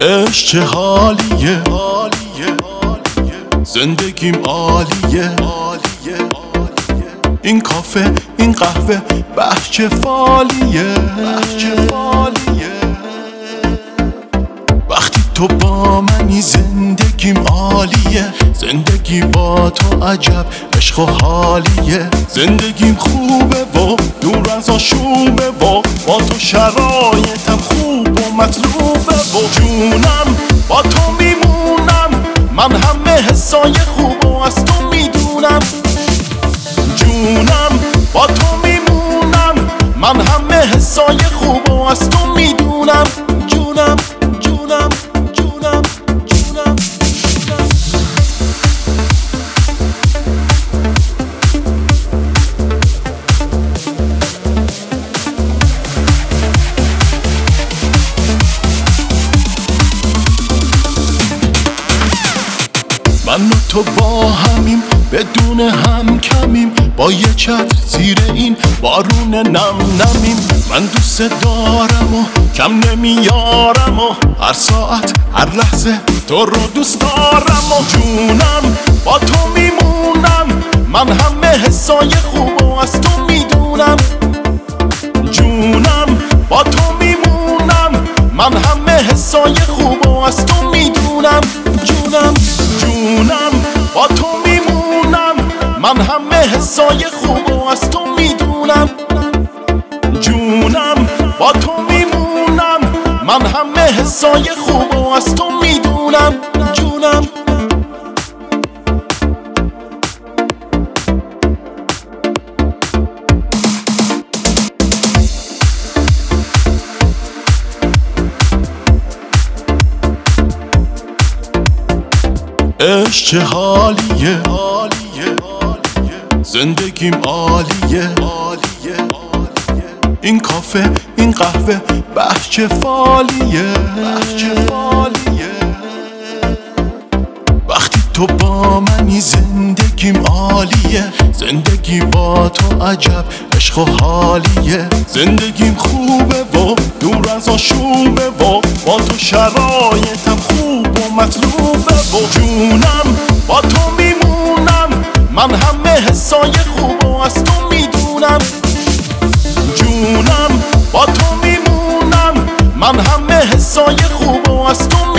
عشق چه حالیه، زندگیم عالیه. این کافه این قهوه بهچه فالیه. وقتی تو با منی زندگیم عالیه. زندگی با تو عجب عشق و حالیه. زندگیم خوبه و دور از آشوبه و با تو شرایطم خوب و مطلوبه و جونم با تو میمونم. من همه حسای خوب و از تو میدونم. جونم با تو میمونم. من همه حسای خوب و از تو میدونم. جونم جونم جونم جونم. من و تو با همیم بدون هم کمیم. با یه چتر زیر این بارون نم نمیم. من دوست دارم و کم نمیارم و هر ساعت هر لحظه تو رو دوست دارم و جونم با تو میمونم. من همه حسای خوب و از تو میدونم. جونم با تو میمونم. من همه حسای خوب و از تو میدونم. جونم جونم با تو میمونم. من همه حسای خوب و از تو میدونم. جونم با تو میمونم. من همه حسای خوب و از تو میدونم. جونم عشق چه حالیه، زندگیم عالیه. این کافه این قهوه بهچه فالیه. وقتی تو با منی زندگیم عالیه. زندگی با تو عجب عشق و حالیه. زندگیم خوبه و دور از آشوبه و با تو شرایطم خوب و مطلوبه و جونم با تو میمونم. من همه حسای خوب و از تو میدونم. جونم با تو میمونم. من همه حسای خوب و از تو